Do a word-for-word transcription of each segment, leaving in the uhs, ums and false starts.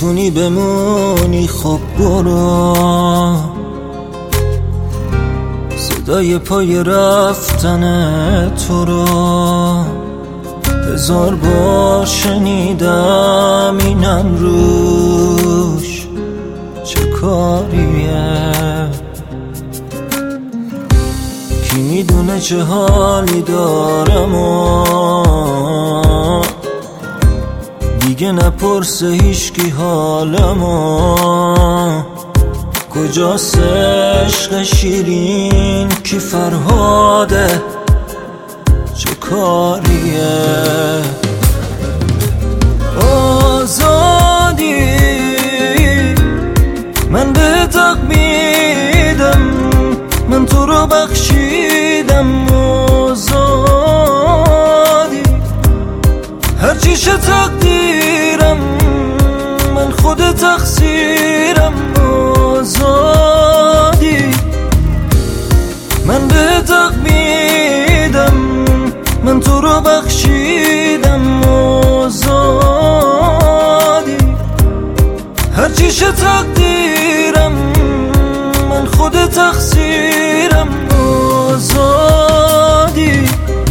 میتونی بمونی خب برو، صدای پای رفتن تو رو هزار بار شنیدم، اینم روش چه کاریه؟ کی میدونه چه حالی دارم و دیگه نپرسه هیچکی حالمو. کجاست عشق شیرین کی فرهاده چه کاریه؟ آزادی من به حق میدم، من تو رو بخشیدم. آزادی هرچی شه تقدیرم، من خود تقصیرم. آزادی من به حق میدم، من تو رو بخشیدم. آزادی هرچی شه تقدیرم، من خود تقصیرم. آزادی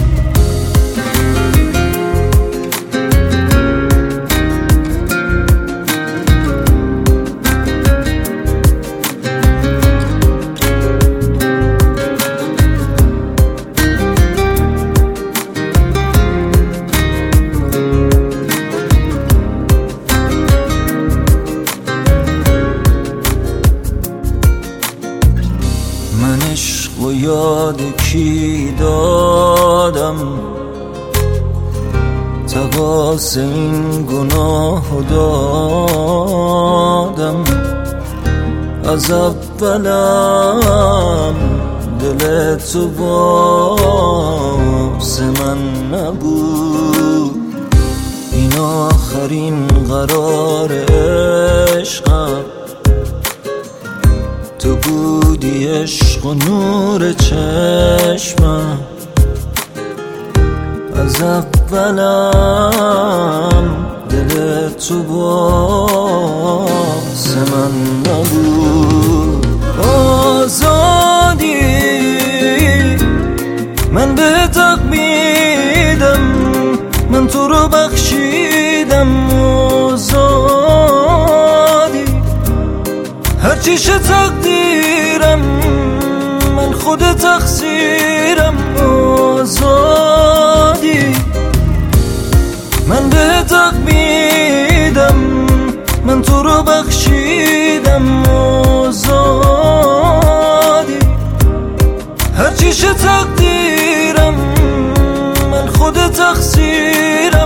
من عشق و یاد کی دادم، تقاص این گناه دادم. از اولم دل تو باز من نبود، این آخرین قرار عشقم. تو بودی عشق و نور چشمم، از اولم دل تو باز من نبود. آزادی من به حق میدم، من تو رو بخشیدم. آزادی هرچی شه تقدیرم، من خود تقصیرم. آزادی من به حق میدم، من تو رو بخشیدم. آزادی هرچی شه تقدیرم، من خود تقصیرم.